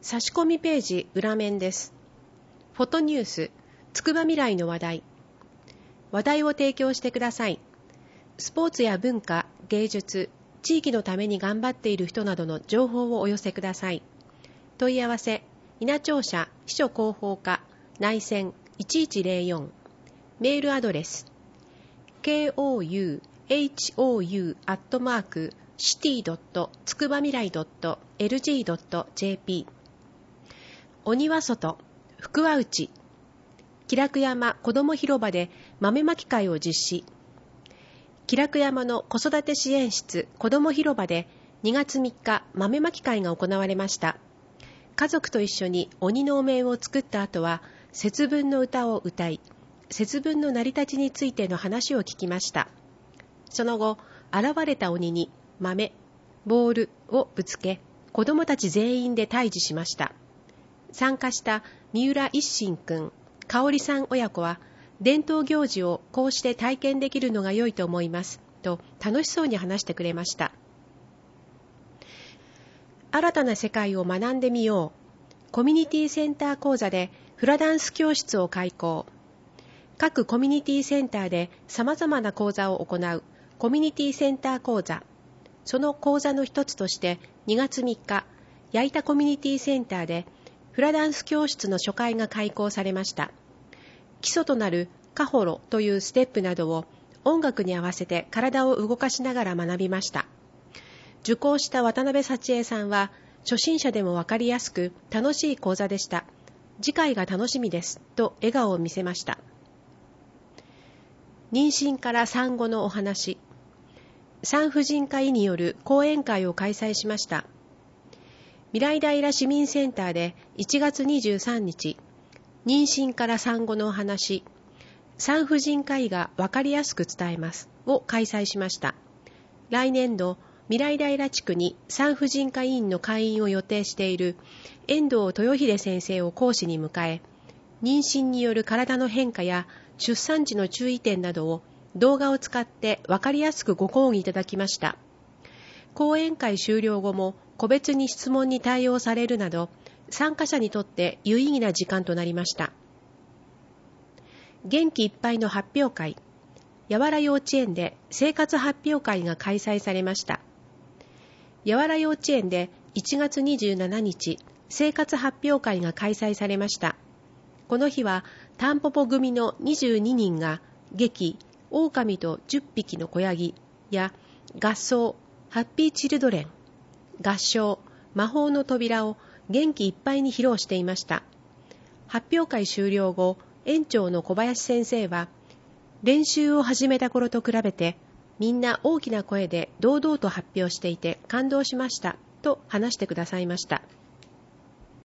差し込みページ裏面です。フォトニュース、つくばみらいの話題。話題を提供してください。スポーツや文化、芸術、地域のために頑張っている人などの情報をお寄せください。問い合わせ、稲庁舎秘書広報課内線1104。メールアドレス、kouhou@city.tskubamirai.lg.jp。お庭外、福和内、喜楽山子ども広場で豆まき会を実施。喜楽山の子育て支援室子ども広場で2月3日豆まき会が行われました。家族と一緒に鬼のお面を作った後は節分の歌を歌い、節分の成り立ちについての話を聞きました。その後、現れた鬼に豆、ボールをぶつけ、子どもたち全員で退治しました。参加した三浦一心くん、香織さん親子は、伝統行事をこうして体験できるのが良いと思います、と楽しそうに話してくれました。新たな世界を学んでみよう。コミュニティセンター講座でフラダンス教室を開講。各コミュニティセンターで様々な講座を行うコミュニティセンター講座。その講座の一つとして2月3日、矢板コミュニティセンターでフラダンス教室の初回が開講されました。基礎となるカホロというステップなどを音楽に合わせて体を動かしながら学びました。受講した渡辺幸恵さんは、初心者でもわかりやすく楽しい講座でした。次回が楽しみです、と笑顔を見せました。妊娠から産後のお話。産婦人科医による講演会を開催しました。未来平市民センターで1月23日、妊娠から産後のお話、産婦人科医がわかりやすく伝えますを開催しました。来年度、未来平地区に産婦人科医院の会員を予定している遠藤豊秀先生を講師に迎え、妊娠による体の変化や出産時の注意点などを動画を使ってわかりやすくご講義いただきました。講演会終了後も個別に質問に対応されるなど、参加者にとって有意義な時間となりました。元気いっぱいの発表会。やわら幼稚園で生活発表会が開催されました。やわら幼稚園で1月27日、生活発表会が開催されました。この日は、タンポポ組の22人が劇、狼と10匹の子ヤギや合奏、ハッピーチルドレン、合唱、魔法の扉を元気いっぱいに披露していました。発表会終了後、園長の小林先生は、練習を始めた頃と比べて、みんな大きな声で堂々と発表していて感動しました、と話してくださいました。